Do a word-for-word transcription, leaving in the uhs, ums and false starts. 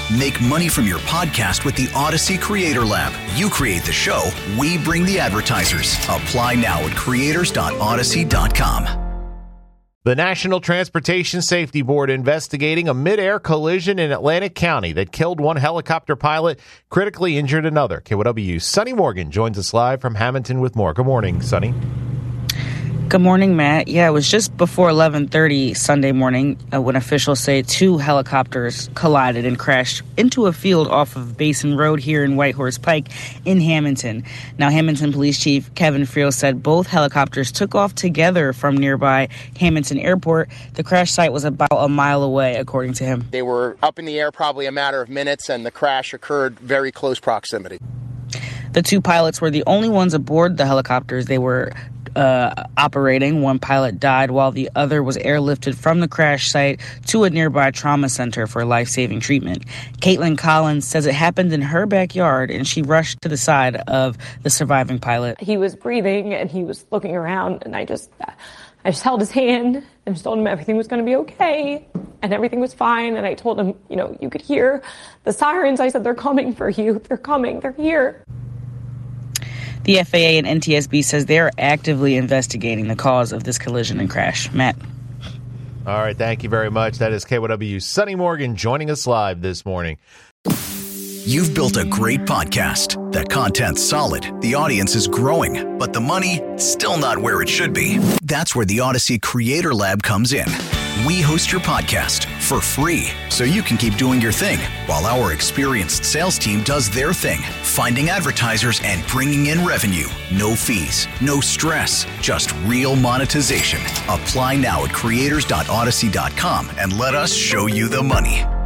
Make money from your podcast with the Odyssey Creator Lab. You create the show, we bring the advertisers. Apply now at creators dot odyssey dot com. The National Transportation Safety Board investigating a mid-air collision in Atlantic County that killed one helicopter pilot, critically injured another. K W U's Sonny Morgan joins us live from Hamilton with more. Good morning, Sonny. Good morning, Matt. Yeah, it was just before eleven thirty Sunday morning uh, when officials say two helicopters collided and crashed into a field off of Basin Road here in Whitehorse Pike in Hamilton. Now, Hamilton Police Chief Kevin Friel said both helicopters took off together from nearby Hamilton Airport. The crash site was about a mile away, according to him. They were up in the air probably a matter of minutes, and the crash occurred very close proximity. The two pilots were the only ones aboard the helicopters. They were Uh, operating. One pilot died while the other was airlifted from the crash site to a nearby trauma center for life-saving treatment. Caitlin Collins says it happened in her backyard and she rushed to the side of the surviving pilot. He was breathing and he was looking around, and I just I just held his hand and just told him everything was going to be okay and everything was fine. And I told him, you know, you could hear the sirens. I said, they're coming for you. They're coming. They're here. The F A A and N T S B says they are actively investigating the cause of this collision and crash. Matt. All right, thank you very much. That is K W U's Sonny Morgan joining us live this morning. You've built a great podcast. That content's solid. The audience is growing, but the money, still not where it should be. That's where the Odyssey Creator Lab comes in. We host your podcast for free so you can keep doing your thing while our experienced sales team does their thing, finding advertisers and bringing in revenue. No fees, no stress, just real monetization. Apply now at creators dot odyssey dot com and let us show you the money.